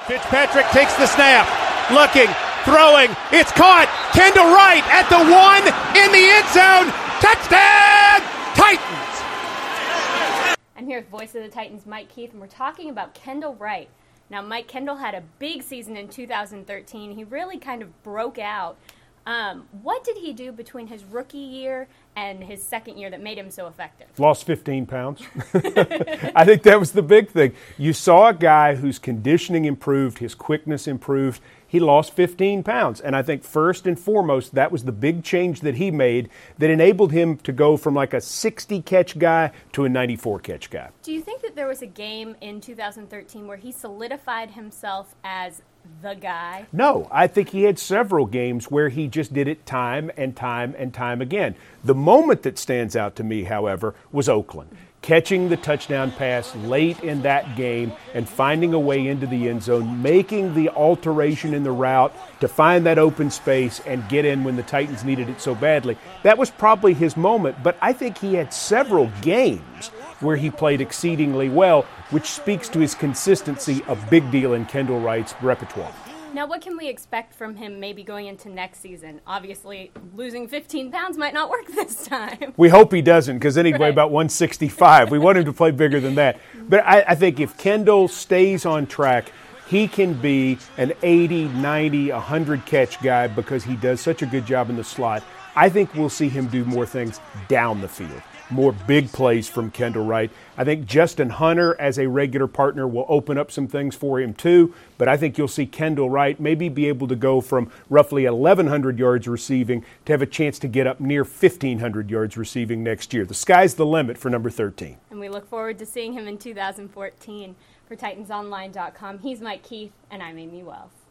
Fitzpatrick takes the snap, looking, throwing, it's caught. Kendall Wright at the 1 in the end zone. Touchdown, Titans! I'm here with Voice of the Titans, Mike Keith, and we're talking about Kendall Wright. Now, Mike, Kendall had a big season in 2013. He really kind of broke out. What did he do between his rookie year and his second year that made him so effective? Lost 15 pounds. I think that was the big thing. You saw a guy whose conditioning improved, his quickness improved. He lost 15 pounds. And I think first and foremost, that was the big change that he made that enabled him to go from like a 60-catch guy to a 94-catch guy. Do you think that there was a game in 2013 where he solidified himself as the guy? No, I think he had several games where he just did it time and time and time again. The moment that stands out to me, however, was Oakland. Catching the touchdown pass late in that game and finding a way into the end zone, making the alteration in the route to find that open space and get in when the Titans needed it so badly. That was probably his moment, but I think he had several games where he played exceedingly well, which speaks to his consistency, a big deal in Kendall Wright's repertoire. Now, what can we expect from him maybe going into next season? Obviously, losing 15 pounds might not work this time. We hope he doesn't, because then he'd weigh Right. about 165. We want him to play bigger than that. But I think if Kendall stays on track, he can be an 80, 90, 100-catch guy because he does such a good job in the slot. I think we'll see him do more things down the field. More big plays from Kendall Wright. I think Justin Hunter as a regular partner will open up some things for him too, but I think you'll see Kendall Wright maybe be able to go from roughly 1,100 yards receiving to have a chance to get up near 1,500 yards receiving next year. The sky's the limit for number 13. And we look forward to seeing him in 2014. For TitansOnline.com, he's Mike Keith, and I'm Amy Wells.